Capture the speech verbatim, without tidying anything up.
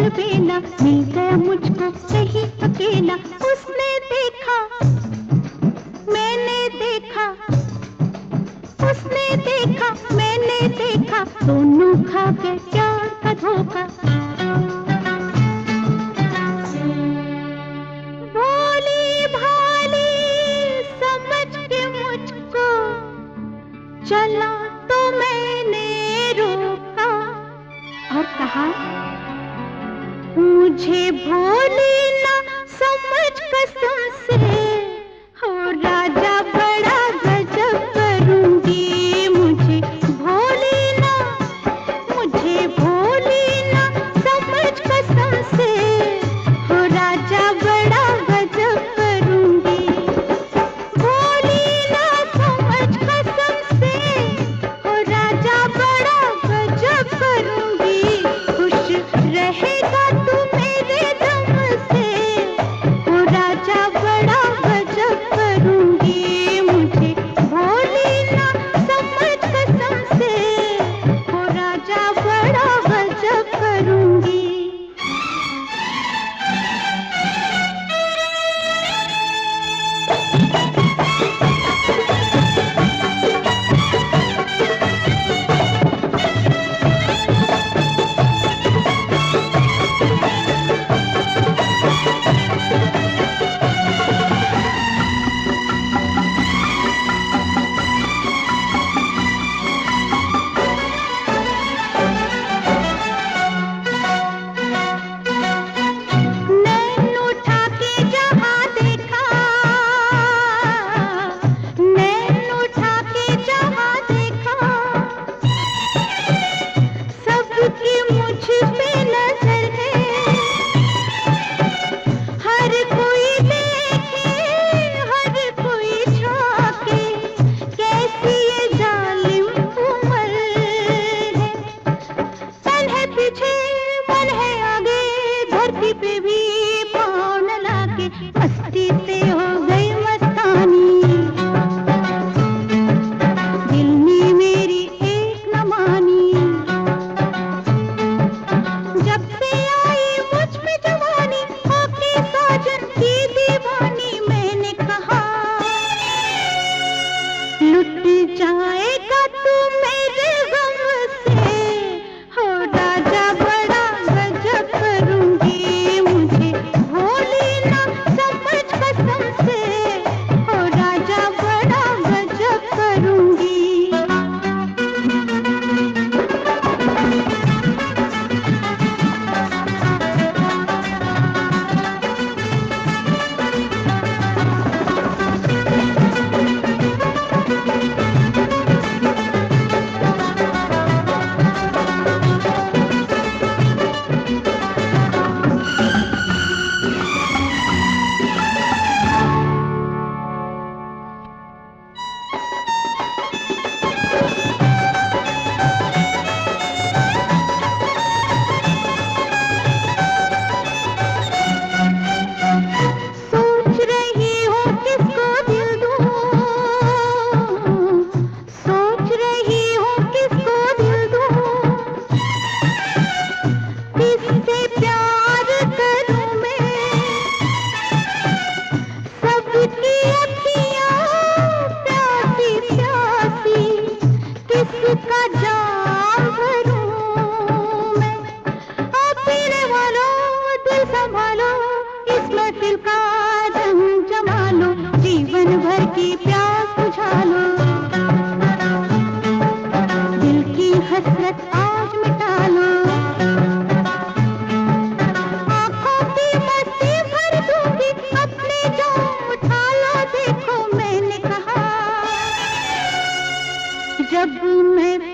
अलबेला, मिल गया मुझको कहीं अकेला। उसने देखा मैंने देखा, उसने देखा मैंने देखा, दोनों खा गए प्यार का धोखा। भोली भाली समझ के मुझको चला तो मैंने रोका और कहा, मुझे भोली ना समझ कसम से, हो राजा बड़ा गजब करूंगी। मुझे भोली ना, मुझे भोली ना समझ कसम से, हो राजा बड़ा गजब करूंगी। भोली ना समझ कसम से, हो राजा बड़ा गजब करूंगी। खुश रहेगा तू मेरे दम से, हो राजा बड़ा गजब करूंगी। मुझे भोली ना समझ कसम से, हो राजा बड़ा गजब करूंगी। नैन उठा के जहाँ देखा, नैन उठा के जहाँ देखा, सबकी मुझ पे नजर है। हर कोई देखे, हर कोई झांके, कैसी ये जालिम उम्र है। तन है पीछे मन है आगे, धरती पे भी पाँव न लाके, मस्ती से हो गई मस्तानी। दिल ने मेरी एक न मानी, जब से आई मुझ में जवानी, होके साजन की दीवानी। मैंने कहा, लुट जाएगा तू मेरे गम से, हो राजा बड़ा गजब करूंगी। मुझे भोली ना समझ कसम से, हो राजा बड़ा गजब करूंगी। सोच रही हूँ किसको दिल दूँ, सोच रही हूँ किसको दिल दूँ, किससे प्यार करूँ मैं। सबकी अखियाँ प्यासी प्यासी, किसका जाम भरूँ मैं। आप पीने वालों दिल संभालो, इस महफिल का रंग जमा लो, जीवन भर की प्यास बुझा लो। दिल की हसरत आज मिटा लो, आँखों की मस्ती भर दूंगी, अपने जाम उठा लो। देखो मैंने कहा, जब मैं